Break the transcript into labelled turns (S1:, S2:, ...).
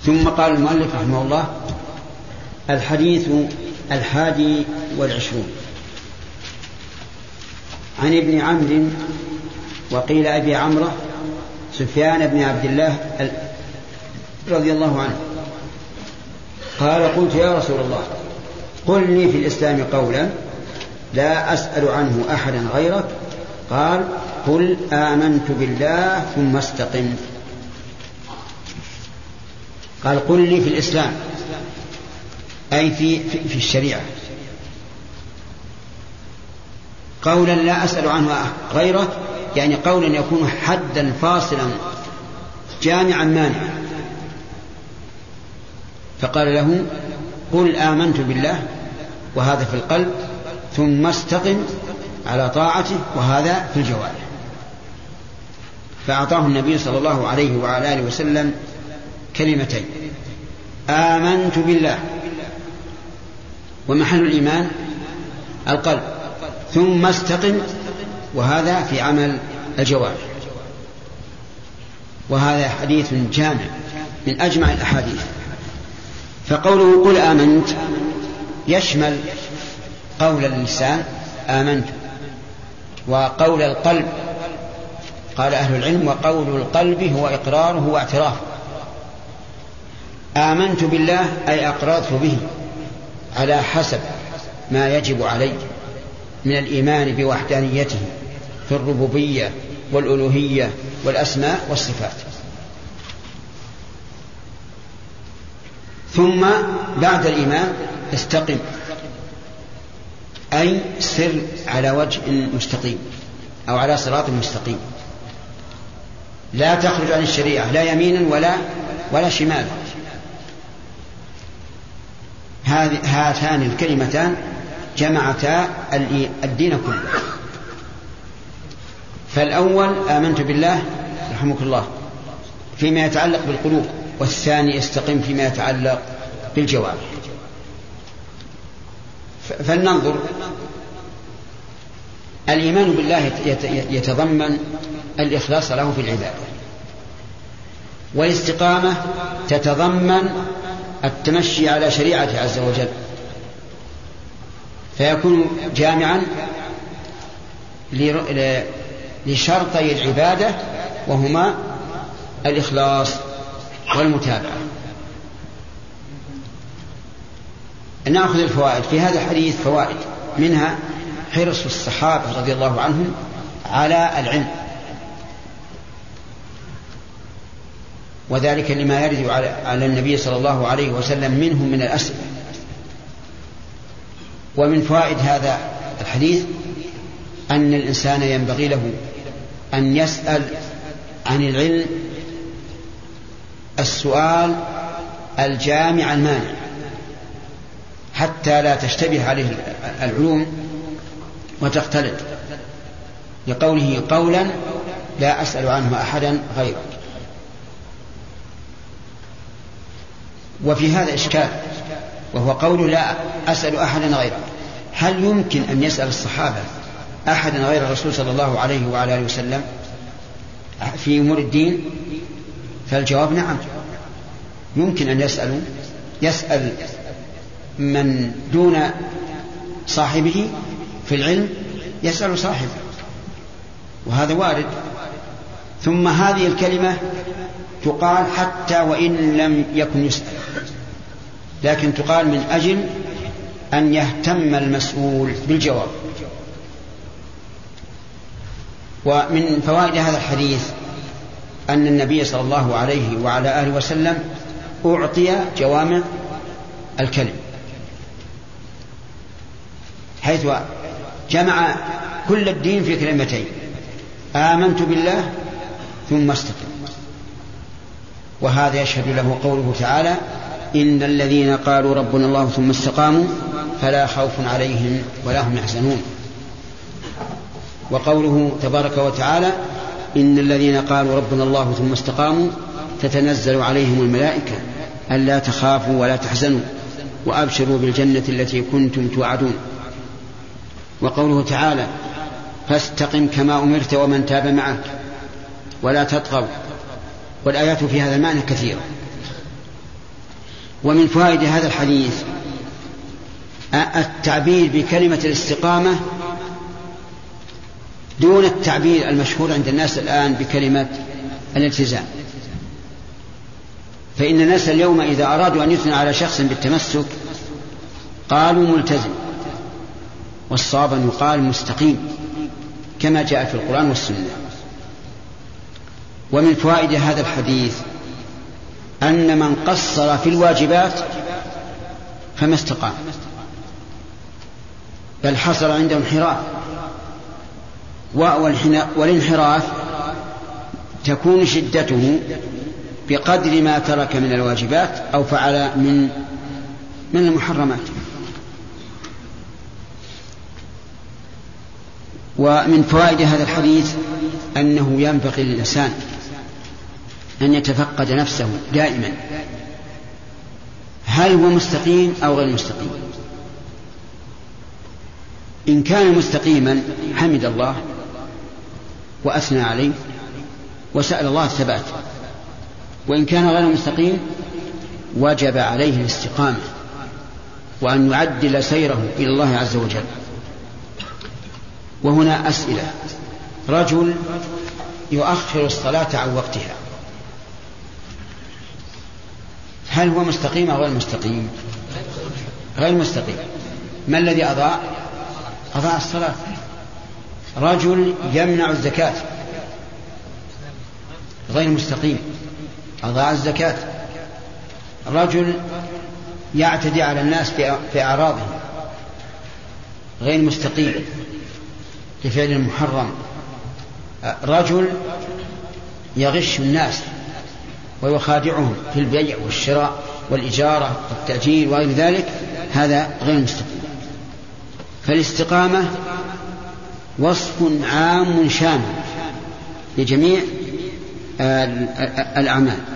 S1: ثم قال المؤلف رحمه الله: الحديث 21 عن ابن عمرو وقيل أبي عمرو سفيان بن عبد الله رضي الله عنه قال: قلت يا رسول الله قل لي في الإسلام قولا لا أسأل عنه أحدا غيرك. قال: قل آمنت بالله ثم استقم. قال: قل لي في الإسلام أي في الشريعة قولا لا أسأل عنه غيرك، يعني قولا يكون حدا فاصلا جامعا مانعا. فقال له: قل آمنت بالله، وهذا في القلب، ثم استقم على طاعته، وهذا في الجوارح. فأعطاه النبي صلى الله عليه وعلى آله وسلم كلمتين: آمنت بالله، ومحل الإيمان القلب، ثم استقم، وهذا في عمل الجوارح. وهذا حديث جامع من أجمع الأحاديث. فقوله قل آمنت يشمل قول اللسان آمنت، وقول القلب. قال أهل العلم: وقول القلب هو إقراره واعترافه. آمنت بالله أي أقررت به على حسب ما يجب علي من الإيمان بوحدانيته في الربوبية والألوهية والأسماء والصفات. ثم بعد الإيمان استقم، أي سر على وجه مستقيم أو على صراط مستقيم، لا تخرج عن الشريعة لا يمينا ولا شمالا. هاتان الكلمتان جمعتا الدين كله. فالأول آمنت بالله رحمك الله فيما يتعلق بالقلوب، والثاني استقم فيما يتعلق بالجوارح. فلننظر. الإيمان بالله يتضمن الإخلاص له في العبادة، والاستقامة تتضمن التمشي على شريعته عز وجل، فيكون جامعا لشرطي العبادة، وهما الإخلاص والمتابعة. نأخذ الفوائد في هذا الحديث. فوائد منها حرص الصحابة رضي الله عنهم على العلم، وذلك لما يرد على النبي صلى الله عليه وسلم منهم من الأسئلة. ومن فوائد هذا الحديث أن الإنسان ينبغي له أن يسأل عن العلم السؤال الجامع المانع، حتى لا تشتبه عليه العلوم وتختلط، لقوله قولا لا أسأل عنه أحدا غيرك. وفي هذا إشكال، وهو قول لا أسأل أحدا غيرك. هل يمكن أن يسأل الصحابة أحدا غير الرسول صلى الله عليه وعلى آله وسلم في أمور الدين؟ فالجواب نعم، يمكن أن يسأل من دون صاحبه في العلم، يسأل صاحبه، وهذا وارد. ثم هذه الكلمة تقال حتى وإن لم يكن يسأل، لكن تقال من أجل أن يهتم المسؤول بالجواب. ومن فوائد هذا الحديث أن النبي صلى الله عليه وعلى آله وسلم أعطي جوامع الكلم، حيث جمع كل الدين في كلمتين: آمنت بالله ثم استقم. وهذا يشهد له قوله تعالى: إن الذين قالوا ربنا الله ثم استقاموا فلا خوف عليهم ولا هم يحزنون. وقوله تبارك وتعالى: إن الذين قالوا ربنا الله ثم استقاموا تتنزل عليهم الملائكة ألا تخافوا ولا تحزنوا وأبشروا بالجنة التي كنتم توعدون. وقوله تعالى: فاستقم كما أمرت ومن تاب معك ولا تطغوا. والآيات في هذا المعنى كثيرة. ومن فوائد هذا الحديث التعبير بكلمة الاستقامة دون التعبير المشهور عند الناس الآن بكلمة الالتزام. فإن الناس اليوم إذا أرادوا أن يثنوا على شخص بالتمسك قالوا ملتزم، والصواب أن يقال مستقيم كما جاء في القرآن والسنة. ومن فوائد هذا الحديث أن من قصر في الواجبات فما استقام، بل حصل عنده انحراف، والانحراف تكون شدته بقدر ما ترك من الواجبات أو فعل من المحرمات. ومن فوائد هذا الحديث أنه ينبغي للإنسان أن يتفقد نفسه دائما، هل هو مستقيم أو غير مستقيم؟ إن كان مستقيما حمد الله وأثنى عليه وسأل الله الثبات، وإن كان غير مستقيم وجب عليه الاستقامة وأن يعدل سيره إلى الله عز وجل. وهنا أسئلة: رجل يؤخر الصلاة عن وقتها، هل هو مستقيم أو غير مستقيم؟ غير مستقيم. ما الذي أضاع الصلاة. رجل يمنع الزكاة، غير مستقيم، أضاع الزكاة. رجل يعتدي على الناس في أعراضهم، غير مستقيم لفعل المحرم. رجل يغش الناس ويخادعهم في البيع والشراء والإجارة والتأجير وغير ذلك، هذا غير مستقيم. فالاستقامة وصف عام شامل لجميع الأعمال.